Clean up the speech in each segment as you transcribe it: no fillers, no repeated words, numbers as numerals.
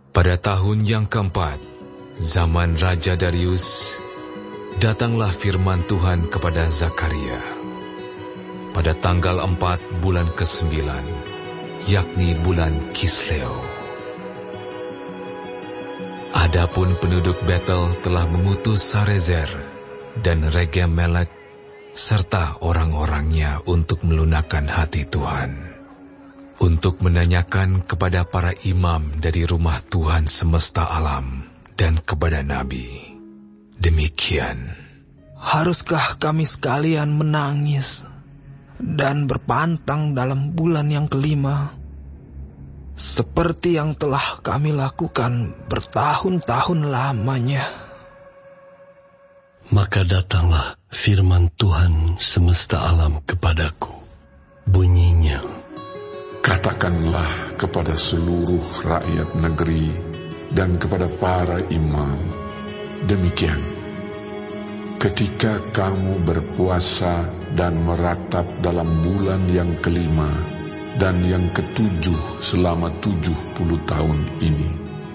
Pada tahun yang keempat, zaman Raja Darius, datanglah firman Tuhan kepada Zakaria. Pada tanggal 4 bulan ke-9, yakni bulan Kisleu. Adapun penduduk Betel telah mengutus Sarezer dan Regem-melek serta orang-orangnya untuk melunakkan hati Tuhan, untuk menanyakan kepada para imam dari rumah Tuhan semesta alam dan kepada nabi. Demikian, haruskah kami sekalian menangis dan berpantang dalam bulan yang kelima, seperti yang telah kami lakukan bertahun-tahun lamanya? Maka datanglah firman Tuhan semesta alam kepadaku. Bunyinya, katakanlah kepada seluruh rakyat negeri dan kepada para imam, demikian, ketika kamu berpuasa dan meratap dalam bulan yang kelima dan yang ketujuh selama 70 tahun ini,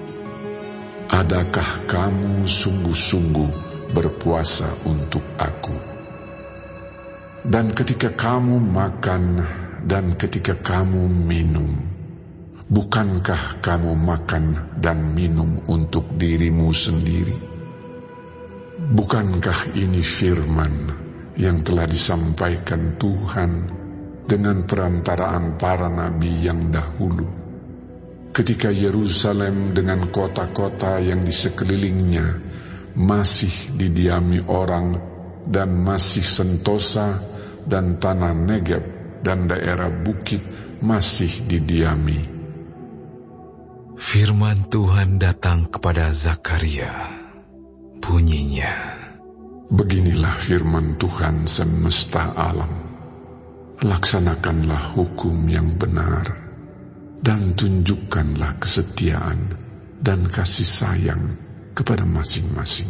adakah kamu sungguh-sungguh berpuasa untuk aku? Dan ketika kamu makan dan ketika kamu minum, bukankah kamu makan dan minum untuk dirimu sendiri? Bukankah ini firman yang telah disampaikan Tuhan dengan perantaraan para nabi yang dahulu, ketika Yerusalem dengan kota-kota yang di sekelilingnya masih didiami orang, dan masih Sentosa dan tanah Negeb dan daerah bukit masih didiami? firman Tuhan datang kepada Zakaria. Bunyinya, beginilah firman Tuhan semesta alam. Laksanakanlah hukum yang benar, dan tunjukkanlah kesetiaan dan kasih sayang kepada masing-masing.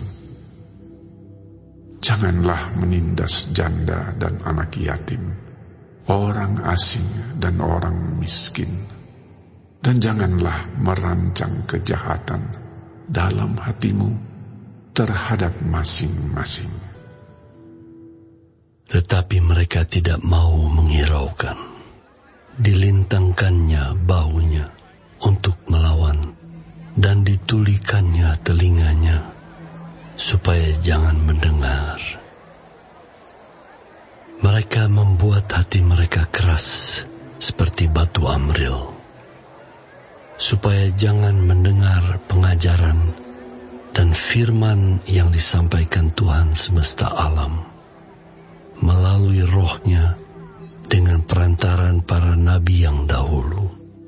Janganlah menindas janda dan anak yatim, orang asing dan orang miskin, dan janganlah merancang kejahatan dalam hatimu terhadap masing-masing. tetapi mereka tidak mau menghiraukan. Dilintangkannya bahunya untuk melawan, dan ditulikannya telinganya supaya jangan mendengar. Mereka membuat hati mereka keras seperti batu amril, supaya jangan mendengar pengajaran dan firman yang disampaikan Tuhan semesta alam melalui rohnya dengan perantaran para nabi yang dahulu.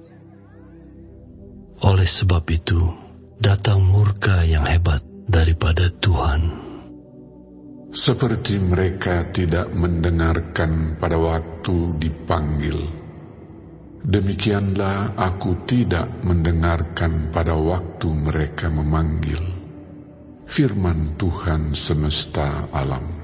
Oleh sebab itu, datang murka yang hebat daripada Tuhan. Seperti mereka tidak mendengarkan pada waktu dipanggil, demikianlah aku tidak mendengarkan pada waktu mereka memanggil. Firman Tuhan semesta alam.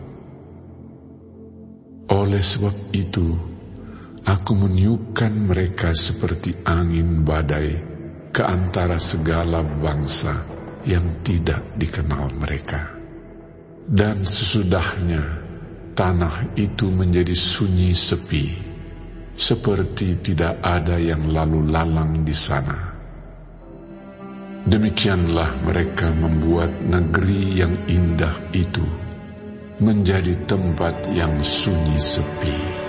Oleh sebab itu, aku meniupkan mereka seperti angin badai ke antara segala bangsa yang tidak dikenal mereka. Dan sesudahnya, tanah itu menjadi sunyi sepi, seperti tidak ada yang lalu lalang di sana. Demikianlah mereka membuat negeri yang indah itu menjadi tempat yang sunyi sepi.